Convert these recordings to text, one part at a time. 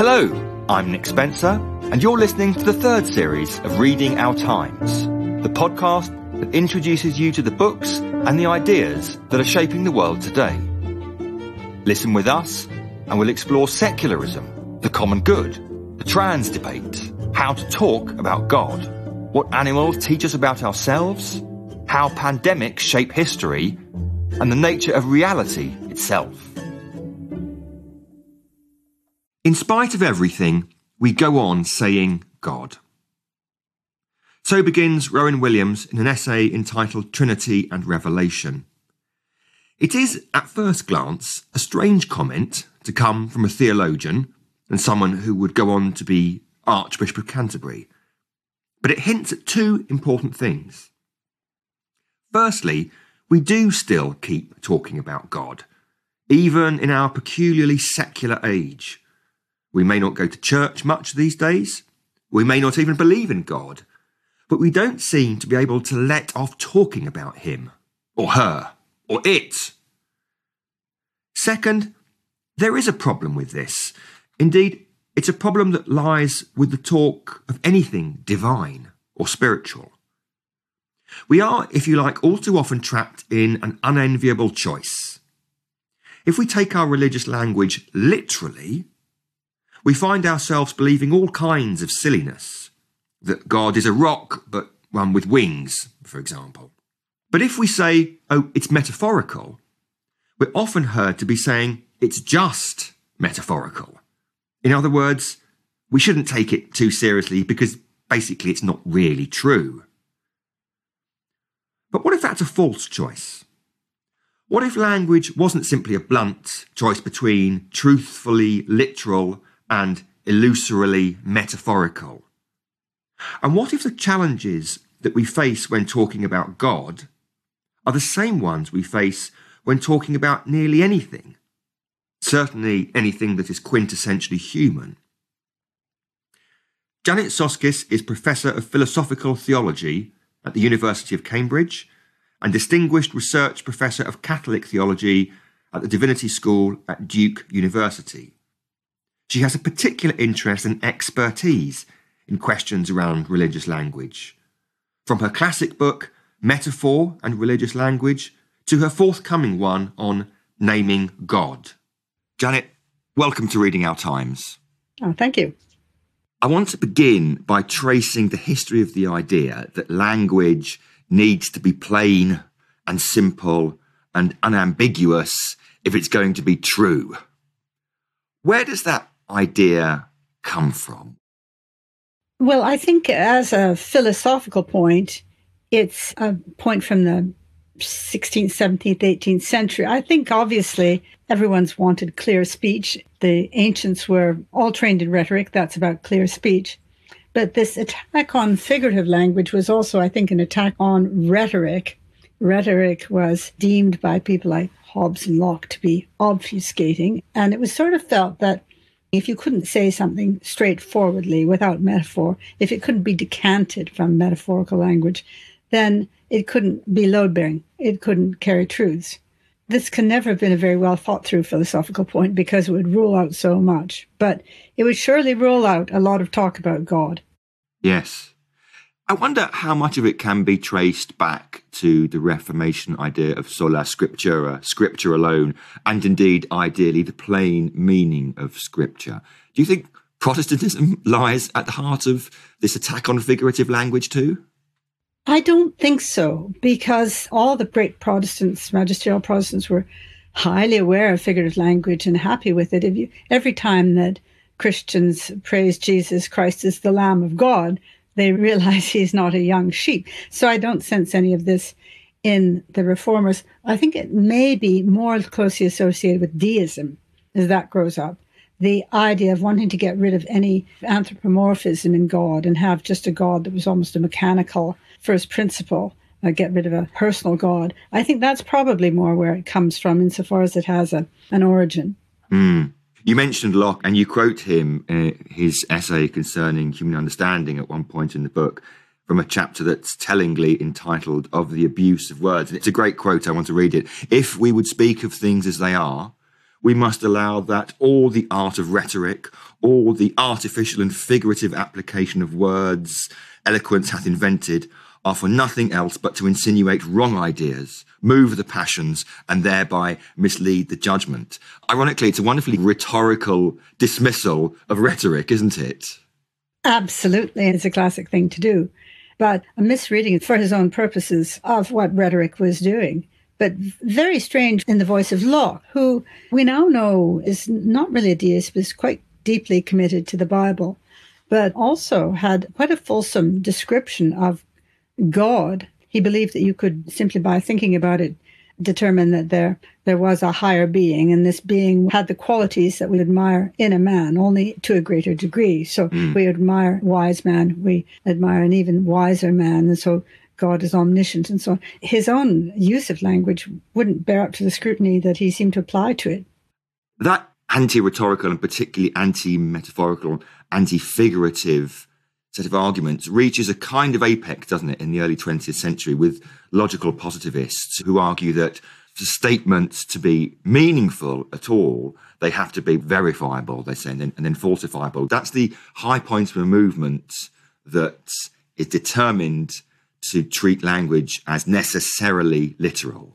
Hello, I'm Nick Spencer, and you're listening to the third series of Reading Our Times, the podcast that introduces you to the books and the ideas that are shaping the world today. Listen with us, and we'll explore secularism, the common good, the trans debate, how to talk about God, what animals teach us about ourselves, how pandemics shape history, and the nature of reality itself. In spite of everything, we go on saying God. So begins Rowan Williams in an essay entitled Trinity and Revelation. It is, at first glance, a strange comment to come from a theologian and someone who would go on to be Archbishop of Canterbury. But it hints at two important things. Firstly, we do still keep talking about God, even in our peculiarly secular age. We may not go to church much these days. We may not even believe in God. But we don't seem to be able to let off talking about him, or her, or it. Second, there is a problem with this. Indeed, it's a problem that lies with the talk of anything divine or spiritual. We are, if you like, all too often trapped in an unenviable choice. If we take our religious language literally, we find ourselves believing all kinds of silliness, that God is a rock, but one with wings, for example. But if we say, oh, it's metaphorical, we're often heard to be saying it's just metaphorical. In other words, we shouldn't take it too seriously because basically it's not really true. But what if that's a false choice? What if language wasn't simply a blunt choice between truthfully literal and illusorily metaphorical? And what if the challenges that we face when talking about God are the same ones we face when talking about nearly anything? Certainly anything that is quintessentially human. Janet Soskis is Professor of Philosophical Theology at the University of Cambridge and Distinguished Research Professor of Catholic Theology at the Divinity School at Duke University. She has a particular interest and expertise in questions around religious language. From her classic book, Metaphor and Religious Language, to her forthcoming one on naming God. Janet, welcome to Reading Our Times. Oh, thank you. I want to begin by tracing the history of the idea that language needs to be plain and simple and unambiguous if it's going to be true. Where does that idea come from? Well, I think as a philosophical point, it's a point from the 16th, 17th, 18th century. I think obviously everyone's wanted clear speech. The ancients were all trained in rhetoric. That's about clear speech. But this attack on figurative language was also, I think, an attack on rhetoric. Rhetoric was deemed by people like Hobbes and Locke to be obfuscating. And it was sort of felt that if you couldn't say something straightforwardly without metaphor, if it couldn't be decanted from metaphorical language, then it couldn't be load-bearing. It couldn't carry truths. This can never have been a very well thought through philosophical point because it would rule out so much. But it would surely rule out a lot of talk about God. Yes. I wonder how much of it can be traced back to the Reformation idea of sola scriptura, scripture alone, and indeed, ideally, the plain meaning of scripture. Do you think Protestantism lies at the heart of this attack on figurative language too? I don't think so, because all the great Protestants, magisterial Protestants, were highly aware of figurative language and happy with it. Every time that Christians praise Jesus Christ as the Lamb of God, they realize he's not a young sheep. So I don't sense any of this in the Reformers. I think it may be more closely associated with deism as that grows up. The idea of wanting to get rid of any anthropomorphism in God and have just a God that was almost a mechanical first principle, get rid of a personal God. I think that's probably more where it comes from insofar as it has an origin. You mentioned Locke, and you quote him in his essay concerning human understanding at one point in the book from a chapter that's tellingly entitled Of the Abuse of Words. And it's a great quote. I want to read it. If we would speak of things as they are, we must allow that all the art of rhetoric, all the artificial and figurative application of words eloquence hath invented, are for nothing else but to insinuate wrong ideas, move the passions, and thereby mislead the judgment. Ironically, it's a wonderfully rhetorical dismissal of rhetoric, isn't it? Absolutely. It's a classic thing to do. But a misreading for his own purposes of what rhetoric was doing. But very strange in the voice of Locke, who we now know is not really a deist, but is quite deeply committed to the Bible, but also had quite a fulsome description of God. He believed that you could, simply by thinking about it, determine that there was a higher being, and this being had the qualities that we admire in a man, only to a greater degree. So we admire wise man, we admire an even wiser man, and so God is omniscient and so on. His own use of language wouldn't bear up to the scrutiny that he seemed to apply to it. That anti-rhetorical and particularly anti-metaphorical, anti-figurative set of arguments reaches a kind of apex, doesn't it, in the early 20th century with logical positivists who argue that for statements to be meaningful at all, they have to be verifiable, they say, and then falsifiable. That's the high point of a movement that is determined to treat language as necessarily literal.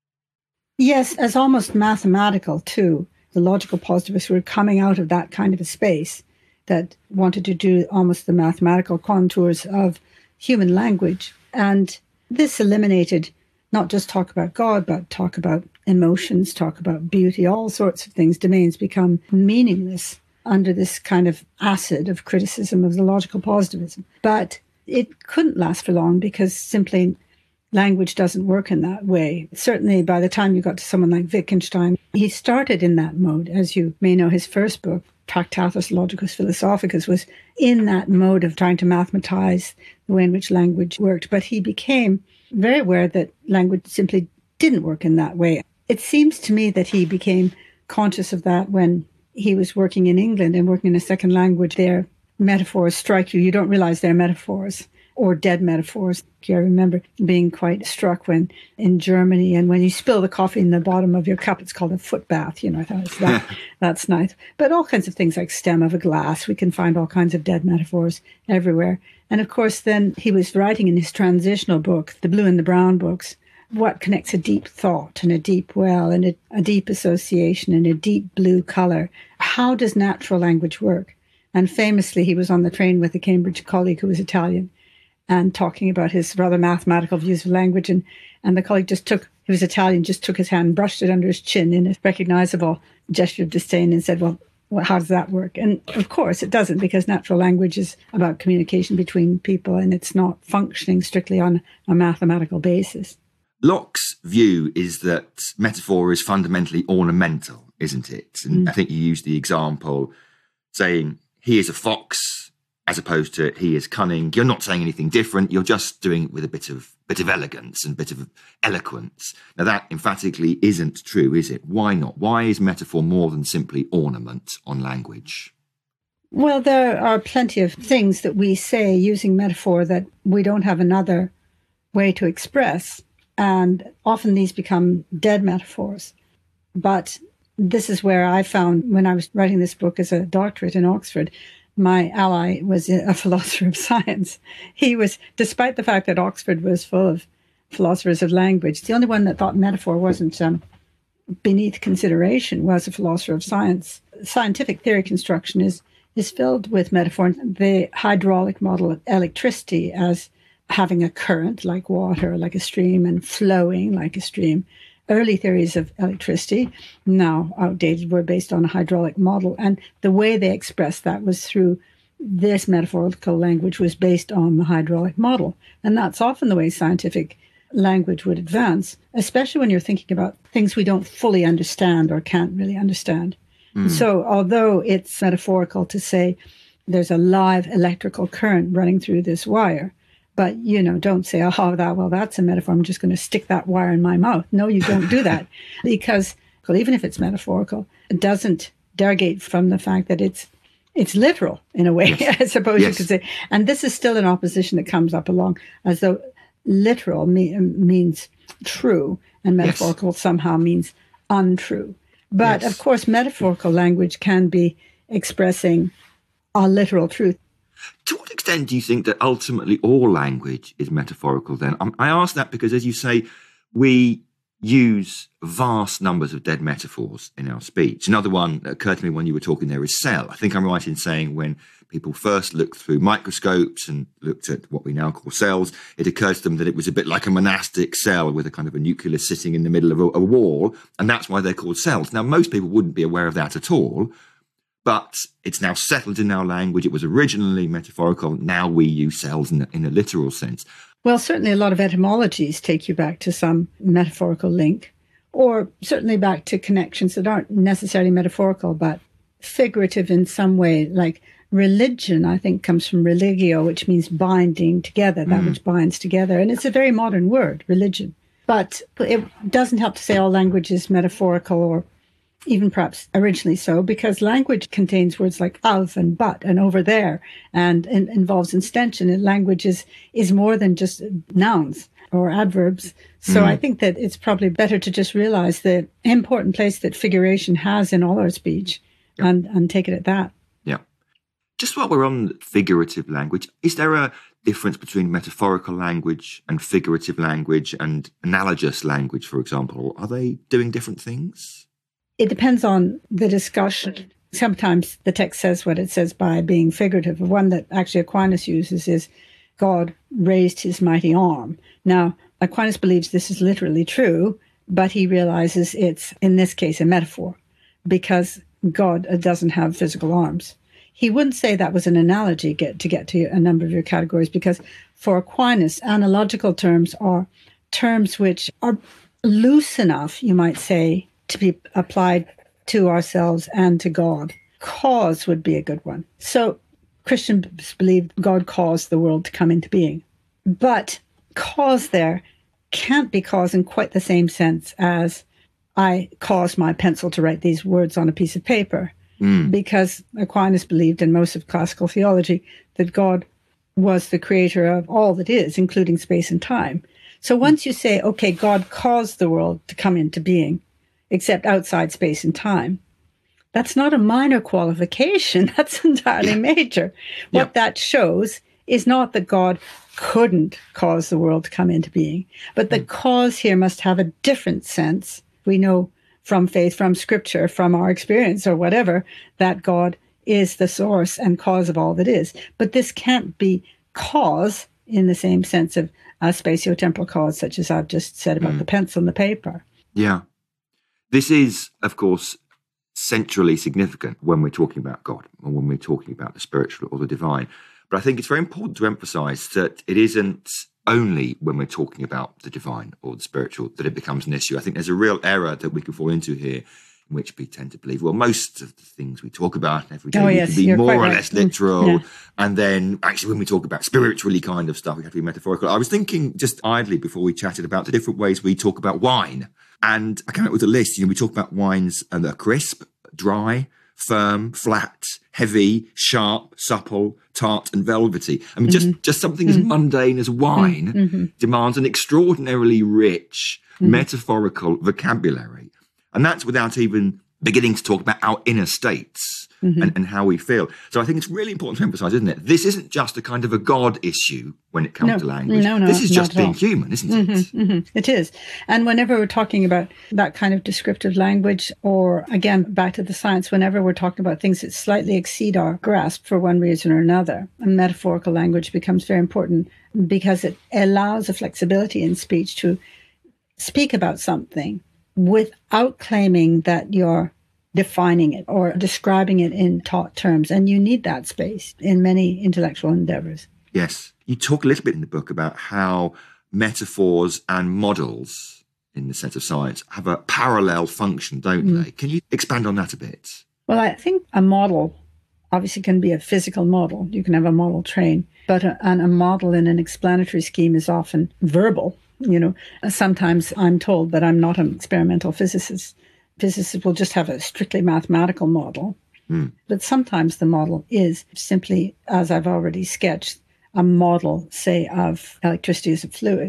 Yes, as almost mathematical too. The logical positivists were coming out of that kind of a space that wanted to do almost the mathematical contours of human language. And this eliminated not just talk about God, but talk about emotions, talk about beauty, all sorts of things. Domains become meaningless under this kind of acid of criticism of the logical positivism. But it couldn't last for long because simply language doesn't work in that way. Certainly by the time you got to someone like Wittgenstein, he started in that mode. As you may know, his first book, Tractatus Logicus Philosophicus, was in that mode of trying to mathematize the way in which language worked. But he became very aware that language simply didn't work in that way. It seems to me that he became conscious of that when he was working in England and working in a second language. Their metaphors strike you. You don't realize they're metaphors or dead metaphors. I remember being quite struck when in Germany, and when you spill the coffee in the bottom of your cup, it's called a foot bath. I thought that's nice. But all kinds of things like stem of a glass, we can find all kinds of dead metaphors everywhere. And of course, then he was writing in his transitional book, the Blue and the Brown books, what connects a deep thought and a deep well and a deep association and a deep blue color. How does natural language work? And famously, he was on the train with a Cambridge colleague who was Italian and talking about his rather mathematical views of language. And the colleague he was Italian, just took his hand, brushed it under his chin in a recognizable gesture of disdain and said, well, how does that work? And of course it doesn't, because natural language is about communication between people and it's not functioning strictly on a mathematical basis. Locke's view is that metaphor is fundamentally ornamental, isn't it? And I think you used the example saying he is a fox as opposed to he is cunning. You're not saying anything different. You're just doing it with a bit of elegance and bit of eloquence. Now that emphatically isn't true, is it? Why not? Why is metaphor more than simply ornament on language? Well, there are plenty of things that we say using metaphor that we don't have another way to express. And often these become dead metaphors. But this is where I found, when I was writing this book as a doctorate in Oxford, my ally was a philosopher of science. He was, despite the fact that Oxford was full of philosophers of language, the only one that thought metaphor wasn't beneath consideration was a philosopher of science. Scientific theory construction is filled with metaphor. The hydraulic model of electricity as having a current like water, like a stream, and flowing like a stream. Early theories of electricity, now outdated, were based on a hydraulic model. And the way they expressed that was through this metaphorical language was based on the hydraulic model. And that's often the way scientific language would advance, especially when you're thinking about things we don't fully understand or can't really understand. So although it's metaphorical to say there's a live electrical current running through this wire, but, don't say, that's a metaphor. I'm just going to stick that wire in my mouth. No, you don't do that. Because, even if it's metaphorical, it doesn't derogate from the fact that it's literal in a way, I suppose you could say. And this is still an opposition that comes up along, as though literal means true and metaphorical somehow means untrue. But Yes. of course, metaphorical language can be expressing a literal truth. To what extent do you think that ultimately all language is metaphorical then? I ask that because, as you say, we use vast numbers of dead metaphors in our speech. Another one that occurred to me when you were talking there is cell. I think I'm right in saying when people first looked through microscopes and looked at what we now call cells, it occurred to them that it was a bit like a monastic cell with a kind of a nucleus sitting in the middle of a wall, and that's why they're called cells. Now, most people wouldn't be aware of that at all, but it's now settled in our language. It was originally metaphorical. Now we use cells in a literal sense. Well, certainly a lot of etymologies take you back to some metaphorical link, or certainly back to connections that aren't necessarily metaphorical, but figurative in some way. Like religion, I think, comes from religio, which means binding together, that which binds together. And it's a very modern word, religion. But it doesn't help to say all language is metaphorical, or even perhaps originally so, because language contains words like of and but and over there, and involves instension. And language is more than just nouns or adverbs. So I think that it's probably better to just realize the important place that figuration has in all our speech, and take it at that. Yeah. Just while we're on figurative language, is there a difference between metaphorical language and figurative language and analogous language, for example? Are they doing different things? It depends on the discussion. Sometimes the text says what it says by being figurative. One that actually Aquinas uses is God raised his mighty arm. Now, Aquinas believes this is literally true, but he realizes it's, in this case, a metaphor, because God doesn't have physical arms. He wouldn't say that was an analogy to get to a number of your categories, because for Aquinas, analogical terms are terms which are loose enough, you might say, to be applied to ourselves and to God. Cause would be a good one. So Christians believe God caused the world to come into being. But cause there can't be cause in quite the same sense as I caused my pencil to write these words on a piece of paper. Because Aquinas believed, in most of classical theology, that God was the creator of all that is, including space and time. So once you say, okay, God caused the world to come into being, except outside space and time, that's not a minor qualification. That's entirely major. What that shows is not that God couldn't cause the world to come into being, but the cause here must have a different sense. We know from faith, from scripture, from our experience or whatever, that God is the source and cause of all that is. But this can't be cause in the same sense of a spatio-temporal cause, such as I've just said about the pencil and the paper. Yeah. This is, of course, centrally significant when we're talking about God or when we're talking about the spiritual or the divine. But I think it's very important to emphasize that it isn't only when we're talking about the divine or the spiritual that it becomes an issue. I think there's a real error that we can fall into here, in which we tend to believe, well, most of the things we talk about every day we can be more or less literal. And then actually when we talk about spiritually kind of stuff, we have to be metaphorical. I was thinking just idly before we chatted about the different ways we talk about wine. And I came up with a list. We talk about wines that are crisp, dry, firm, flat, heavy, sharp, supple, tart, and velvety. I mean, just something as mundane as wine demands an extraordinarily rich metaphorical vocabulary. And that's without even beginning to talk about our inner states and how we feel. So I think it's really important to emphasize, isn't it? This isn't just a kind of a God issue when it comes to language. No, this is just being human, isn't it? It is. And whenever we're talking about that kind of descriptive language, or again, back to the science, whenever we're talking about things that slightly exceed our grasp for one reason or another, metaphorical language becomes very important because it allows a flexibility in speech to speak about something without claiming that you're defining it or describing it in taught terms. And you need that space in many intellectual endeavors. Yes. You talk a little bit in the book about how metaphors and models, in the sense of science, have a parallel function, don't they? Can you expand on that a bit? Well, I think a model obviously can be a physical model. You can have a model train, but a model in an explanatory scheme is often verbal. Sometimes I'm told that I'm not an experimental physicist. Physicists will just have a strictly mathematical model. But sometimes the model is simply, as I've already sketched, a model, say, of electricity as a fluid.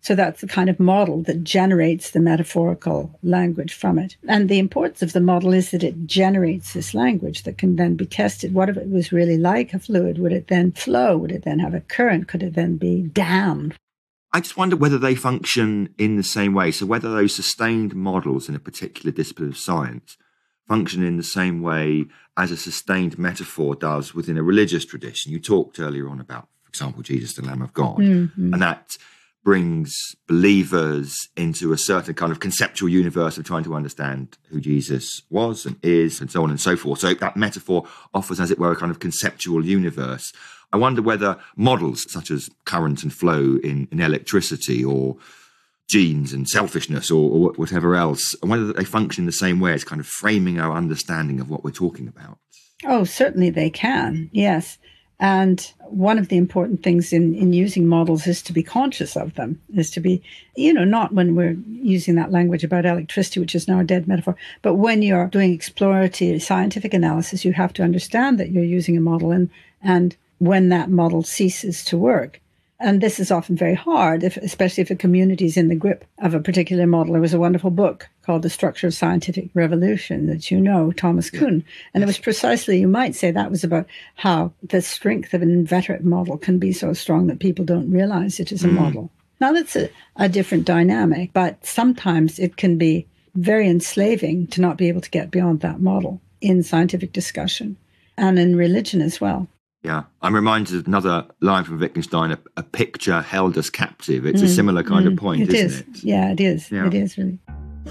So that's the kind of model that generates the metaphorical language from it. And the importance of the model is that it generates this language that can then be tested. What if it was really like a fluid? Would it then flow? Would it then have a current? Could it then be dammed? I just wonder whether they function in the same way. So whether those sustained models in a particular discipline of science function in the same way as a sustained metaphor does within a religious tradition. You talked earlier on about, for example, Jesus, the Lamb of God, and that brings believers into a certain kind of conceptual universe of trying to understand who Jesus was and is, and so on and so forth. So that metaphor offers, as it were, a kind of conceptual universe. I wonder whether models such as current and flow in electricity, or genes and selfishness, or whatever else, and whether they function in the same way as kind of framing our understanding of what we're talking about. Oh, certainly they can, yes. And one of the important things in using models is to be conscious of them, is to be, not when we're using that language about electricity, which is now a dead metaphor, but when you're doing exploratory scientific analysis, you have to understand that you're using a model and when that model ceases to work. And this is often very hard, especially if a community is in the grip of a particular model. There was a wonderful book called The Structure of Scientific Revolution that Thomas Kuhn. And it was precisely, you might say, that was about how the strength of an inveterate model can be so strong that people don't realize it is a model. Now, that's a different dynamic, but sometimes it can be very enslaving to not be able to get beyond that model in scientific discussion and in religion as well. Yeah, I'm reminded of another line from Wittgenstein, a picture held us captive. It's a similar kind of point, isn't it? Yeah, it is. Yeah. It is, really.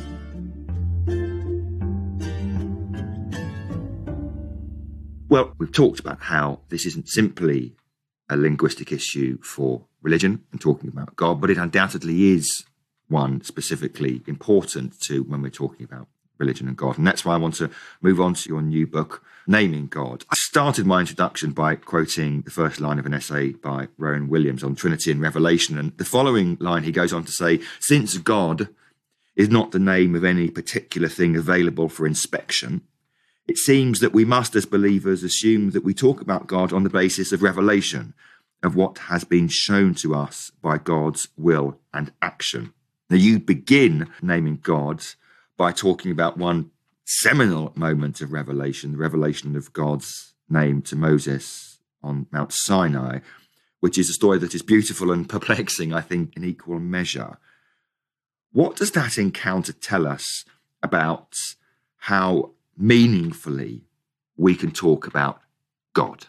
Well, we've talked about how this isn't simply a linguistic issue for religion and talking about God, but it undoubtedly is one specifically important to when we're talking about religion and God. And that's why I want to move on to your new book, Naming God. I started my introduction by quoting the first line of an essay by Rowan Williams on Trinity and Revelation. And the following line, he goes on to say, since God is not the name of any particular thing available for inspection, it seems that we must, as believers, assume that we talk about God on the basis of revelation, of what has been shown to us by God's will and action. Now, you begin naming God by talking about one seminal moment of revelation, the revelation of God's name to Moses on Mount Sinai, which is a story that is beautiful and perplexing, I think, in equal measure. What does that encounter tell us about how meaningfully we can talk about God?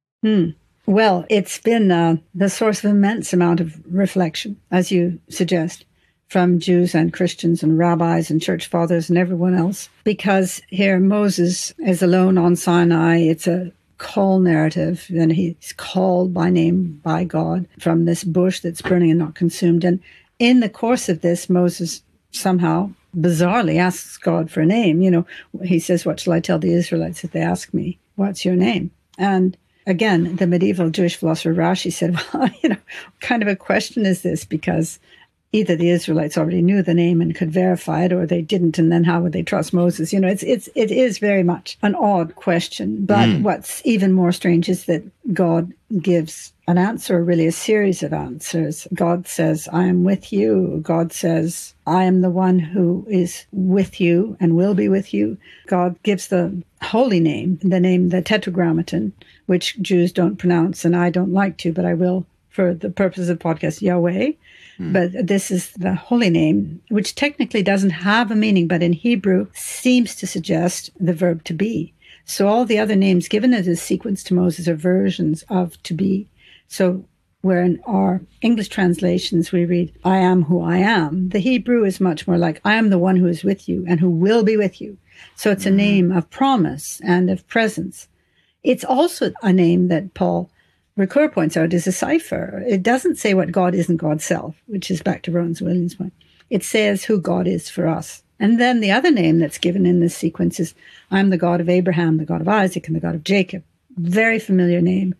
Well, it's been the source of immense amount of reflection, as you suggest, from Jews and Christians and rabbis and church fathers and everyone else. Because here Moses is alone on Sinai. It's a call narrative, and he's called by name by God from this bush that's burning and not consumed. And in the course of this, Moses somehow bizarrely asks God for a name. He says, what shall I tell the Israelites if they ask me, what's your name? And again, the medieval Jewish philosopher Rashi said, well, what kind of a question is this? Because either the Israelites already knew the name and could verify it, or they didn't, and then how would they trust Moses? It is very much an odd question. But what's even more strange is that God gives an answer, really a series of answers. God says, I am with you. God says, I am the one who is with you and will be with you. God gives the holy name, the Tetragrammaton, which Jews don't pronounce, and I don't like to, but I will for the purpose of the podcast, Yahweh. But this is the holy name, which technically doesn't have a meaning, but in Hebrew seems to suggest the verb to be. So all the other names given as a sequence to Moses are versions of to be. So where in our English translations we read, I am who I am, the Hebrew is much more like, I am the one who is with you and who will be with you. So it's a name of promise and of presence. It's also a name that Paul Ricoeur points out is a cipher. It doesn't say what God isn't God's self, which is back to Rowan Williams' point. It says who God is for us. And then the other name that's given in this sequence is, I'm the God of Abraham, the God of Isaac, and the God of Jacob. Very familiar name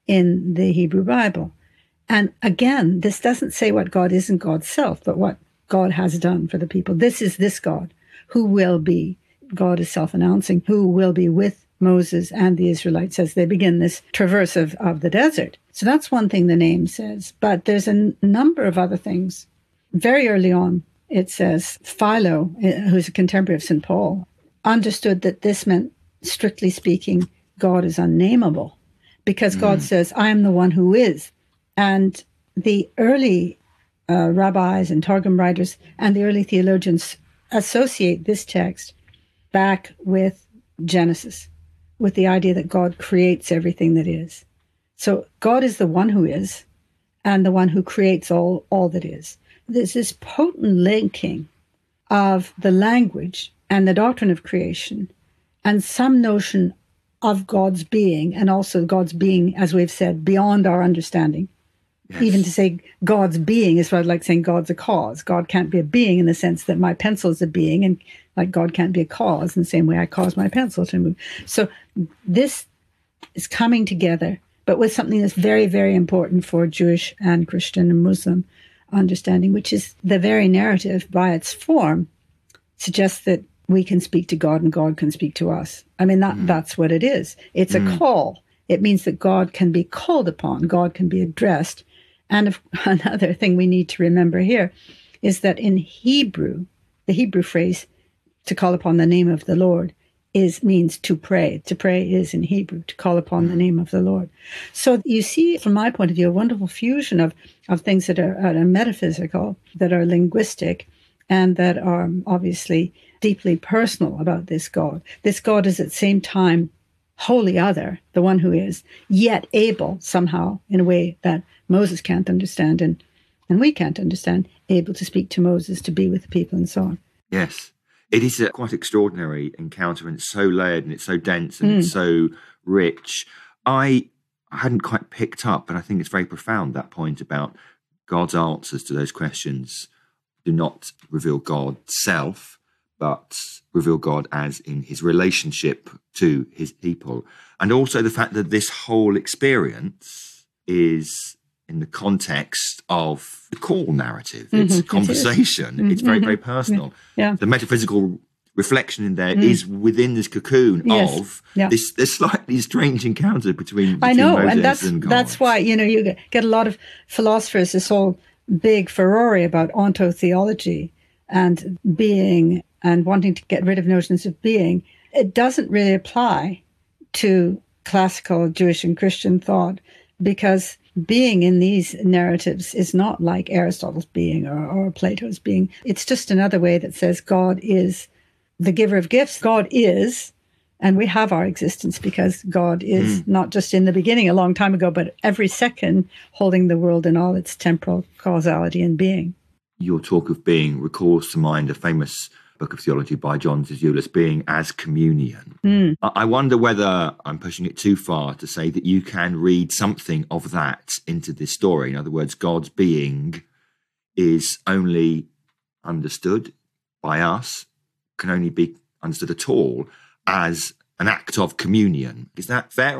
in the Hebrew Bible. And again, this doesn't say what God isn't God's self, but what God has done for the people. This is this God who will be. God is self-announcing, who will be with Moses and the Israelites as they begin this traverse of the desert. So that's one thing the name says. But there's a number of other things. very early on, it says Philo, who's a contemporary of St. Paul, understood that this meant, strictly speaking, God is unnameable, because God says, I am the one who is. And the early rabbis and Targum writers and the early theologians associate this text back with Genesis, with the idea that God creates everything that is. So God is the one who is, and the one who creates all that is. There's this potent linking of the language and the doctrine of creation and some notion of God's being, and also God's being, as we've said, beyond our understanding. Yes. Even to say God's being is rather like saying God's a cause. God can't be a being in the sense that my pencil is a being, and like God can't be a cause in the same way I cause my pencil to move. So this is coming together, but with something that's very, very important for Jewish and Christian and Muslim understanding, which is the very narrative by its form suggests that we can speak to God and God can speak to us. I mean, that's what it is. It's a call. It means that God can be called upon, God can be addressed. And another thing we need to remember here is that in Hebrew, the Hebrew phrase to call upon the name of the Lord means to pray. To pray is in Hebrew, to call upon the name of the Lord. So you see, from my point of view, a wonderful fusion of things that are metaphysical, that are linguistic, and that are obviously deeply personal about this God. This God is at the same time wholly other, the one who is, yet able somehow, in a way that Moses can't understand and we can't understand, able to speak to Moses, to be with the people and so on. Yes. It is a quite extraordinary encounter, and it's so layered and it's so dense and it's so rich. I hadn't quite picked up, but I think it's very profound, that point about God's answers to those questions do not reveal God's self, but reveal God as in his relationship to his people. And also the fact that this whole experience is in the context of the call narrative. It's a conversation. It's very, very personal. Yeah. The metaphysical reflection in there is within this cocoon of this slightly strange encounter between I know, Moses and God. That's why, you get a lot of philosophers, this whole big furore about ontotheology and being and wanting to get rid of notions of being. It doesn't really apply to classical Jewish and Christian thought, because being in these narratives is not like Aristotle's being or Plato's being. It's just another way that says God is the giver of gifts. God is, and we have our existence because God is not just in the beginning a long time ago, but every second holding the world in all its temporal causality and being. Your talk of being recalls to mind a famous book of theology by John Zizioulas, Being as Communion. I wonder whether I'm pushing it too far to say that you can read something of that into this story. In other words, God's being is only understood by us, can only be understood at all as an act of communion. Is that fair?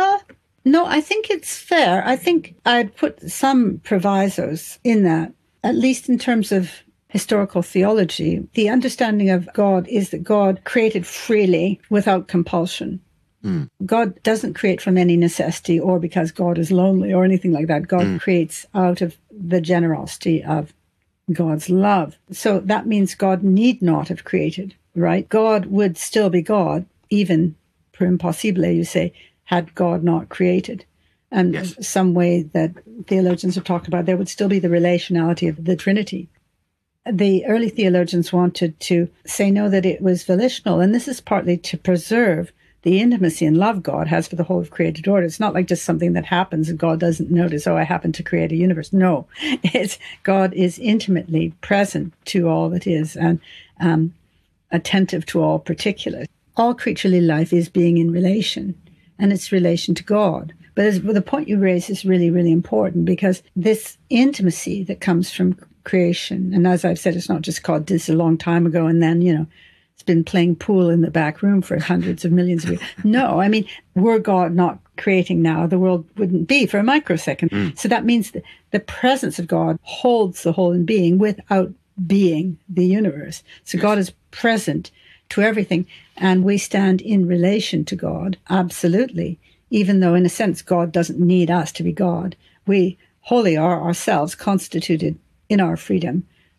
No, I think it's fair. I think I'd put some provisos in that, at least in terms of historical theology. The understanding of God is that God created freely without compulsion. God doesn't create from any necessity or because God is lonely or anything like that. God creates out of the generosity of God's love. So that means God need not have created, right? God would still be God, even per impossibile, you say, had God not created. And some way that theologians have talked about, there would still be the relationality of the Trinity. The early theologians wanted to say, no, that it was volitional. And this is partly to preserve the intimacy and love God has for the whole of created order. It's not like just something that happens and God doesn't notice, I happen to create a universe. No, it's God is intimately present to all that is and attentive to all particulars. All creaturely life is being in relation, and it's relation to God. But the point you raise is really, really important, because this intimacy that comes from creation, and as I've said, it's not just God did this a long time ago and then, it's been playing pool in the back room for hundreds of millions of years. No, I mean, were God not creating now, the world wouldn't be for a microsecond. So that means that the presence of God holds the whole in being without being the universe. So God is present to everything, and we stand in relation to God, absolutely, even though in a sense God doesn't need us to be God. We wholly are ourselves constituted in our freedom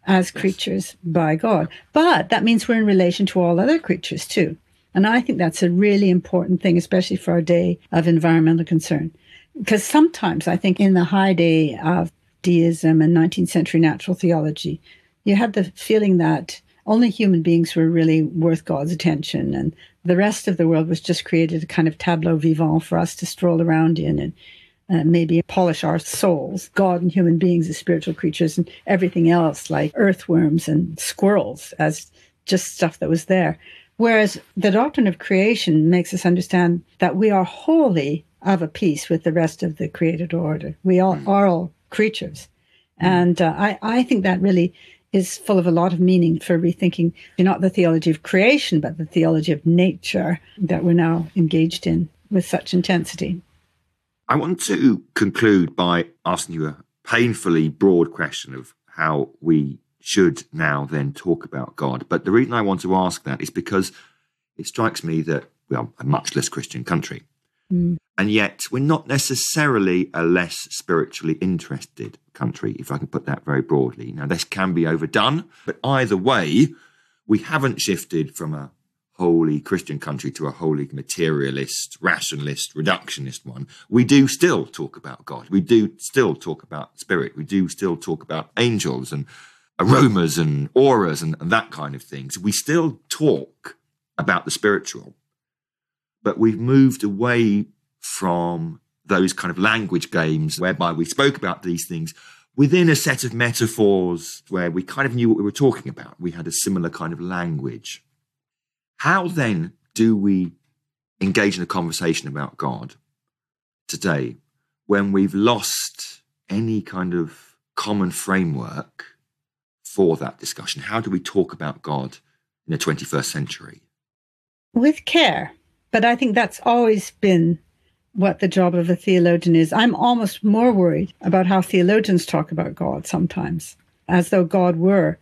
as creatures by God. But that means we're in relation to all other creatures too. And I think that's a really important thing, especially for our day of environmental concern. Because sometimes I think in the high day of deism and 19th century natural theology, you had the feeling that only human beings were really worth God's attention, and the rest of the world was just created a kind of tableau vivant for us to stroll around in and maybe polish our souls. God and human beings as spiritual creatures, and everything else like earthworms and squirrels as just stuff that was there. Whereas the doctrine of creation makes us understand that we are wholly of a piece with the rest of the created order. We all are all creatures. And I think that really is full of a lot of meaning for rethinking not the theology of creation, but the theology of nature that we're now engaged in with such intensity. I want to conclude by asking you a painfully broad question of how we should now then talk about God. But the reason I want to ask that is because it strikes me that we are a much less Christian country. And yet we're not necessarily a less spiritually interested country, if I can put that very broadly. Now, this can be overdone, but either way, we haven't shifted from a wholly Christian country to a wholly materialist, rationalist, reductionist one. We do still talk about God. We do still talk about spirit. We do still talk about angels and aromas and auras and that kind of thing. So we still talk about the spiritual, but we've moved away from those kind of language games whereby we spoke about these things within a set of metaphors where we kind of knew what we were talking about. We had a similar kind of language. How then do we engage in a conversation about God today when we've lost any kind of common framework for that discussion? How do we talk about God in the 21st century? With care. But I think that's always been what the job of a theologian is. I'm almost more worried about how theologians talk about God sometimes, as though God were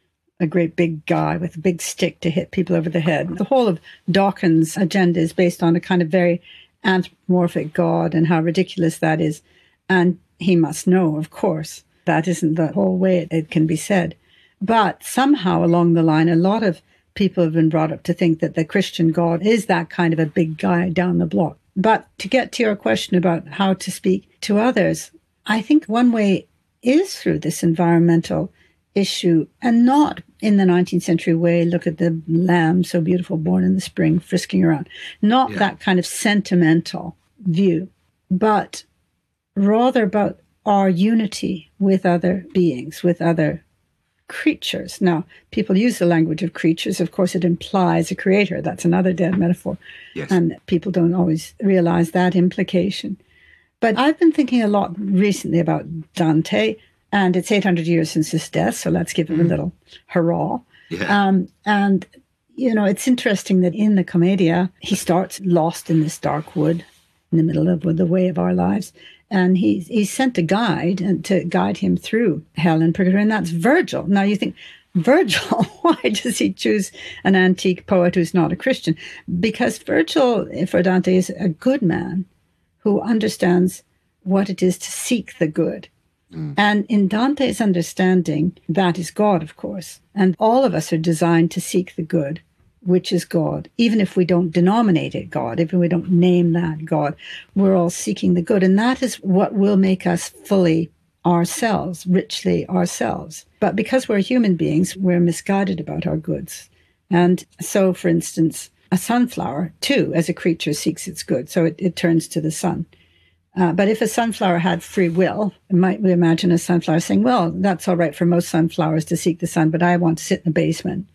a great big guy with a big stick to hit people over the head. The whole of Dawkins' agenda is based on a kind of very anthropomorphic God and how ridiculous that is. And he must know, of course, that isn't the whole way it can be said. But somehow along the line, a lot of people have been brought up to think that the Christian God is that kind of a big guy down the block. But to get to your question about how to speak to others, I think one way is through this environmental issue, and not in the 19th century way, look at the lamb so beautiful born in the spring frisking around. Not that kind of sentimental view, but rather about our unity with other beings, with other creatures. Now, people use the language of creatures. Of course, it implies a creator. That's another dead metaphor. Yes. And people don't always realize that implication. But I've been thinking a lot recently about Dante, and it's 800 years since his death, so let's give him a little hurrah. Yeah. And, you know, it's interesting that in the Commedia, he starts lost in this dark wood in the middle of the way of our lives. And he's sent a guide and to guide him through hell and purgatory, and that's Virgil. Now you think, Virgil, why does he choose an antique poet who's not a Christian? Because Virgil, for Dante, is a good man who understands what it is to seek the good. And in Dante's understanding, that is God, of course. And all of us are designed to seek the good, which is God. Even if we don't denominate it God, even if we don't name that God, we're all seeking the good. And that is what will make us fully ourselves, richly ourselves. But because we're human beings, we're misguided about our goods. And so, for instance, a sunflower, too, as a creature, seeks its good. So it turns to the sun. But if a sunflower had free will, might we imagine a sunflower saying, well, that's all right for most sunflowers to seek the sun, but I want to sit in the basement.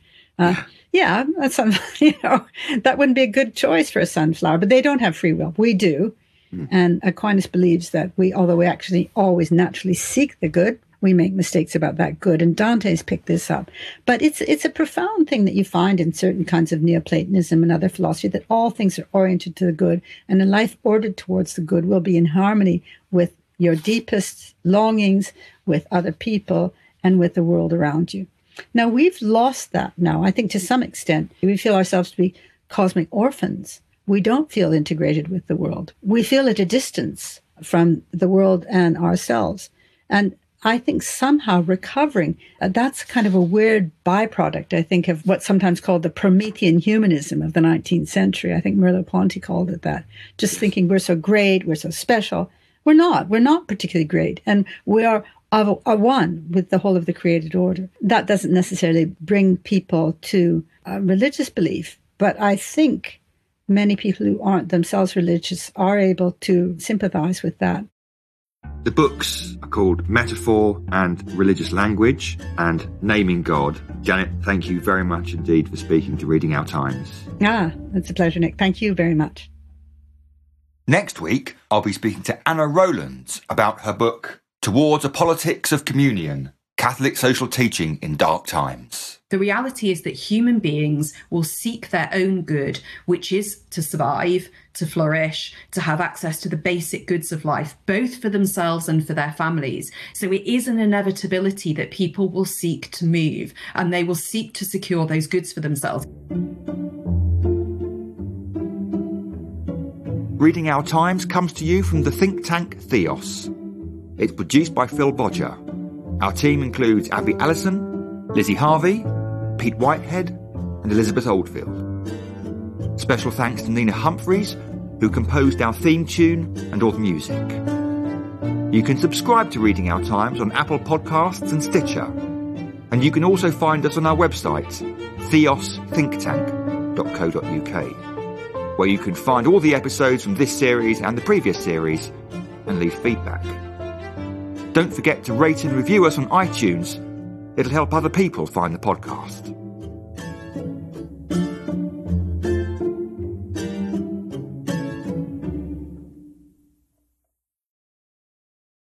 Yeah, that's that wouldn't be a good choice for a sunflower, but they don't have free will. We do. And Aquinas believes that although we actually always naturally seek the good, we make mistakes about that good. And Dante's picked this up. But it's a profound thing that you find in certain kinds of Neoplatonism and other philosophy, that all things are oriented to the good, and a life ordered towards the good will be in harmony with your deepest longings, with other people, and with the world around you. Now, we've lost that now. I think to some extent, we feel ourselves to be cosmic orphans. We don't feel integrated with the world. We feel at a distance from the world and ourselves. And I think, somehow recovering. That's kind of a weird byproduct, I think, of what's sometimes called the Promethean humanism of the 19th century. I think Merleau-Ponty called it that. Just thinking we're so great, we're so special. We're not. We're not particularly great. And we are one with the whole of the created order. That doesn't necessarily bring people to religious belief, but I think many people who aren't themselves religious are able to sympathize with that. The books are called Metaphor and Religious Language and Naming God. Janet, thank you very much indeed for speaking to Reading Our Times. It's a pleasure, Nick. Thank you very much. Next week, I'll be speaking to Anna Rowlands about her book, Towards a Politics of Communion, Catholic Social Teaching in Dark Times. The reality is that human beings will seek their own good, which is to survive, to flourish, to have access to the basic goods of life, both for themselves and for their families. So it is an inevitability that people will seek to move, and they will seek to secure those goods for themselves. Reading Our Times comes to you from the think tank Theos. It's produced by Phil Bodger. Our team includes Abby Allison, Lizzie Harvey, Pete Whitehead and Elizabeth Oldfield. Special thanks to Nina Humphreys, who composed our theme tune and all the music. You can subscribe to Reading Our Times on Apple Podcasts and Stitcher. And you can also find us on our website, theosthinktank.co.uk, where you can find all the episodes from this series and the previous series and leave feedback. Don't forget to rate and review us on iTunes. It'll help other people find the podcast.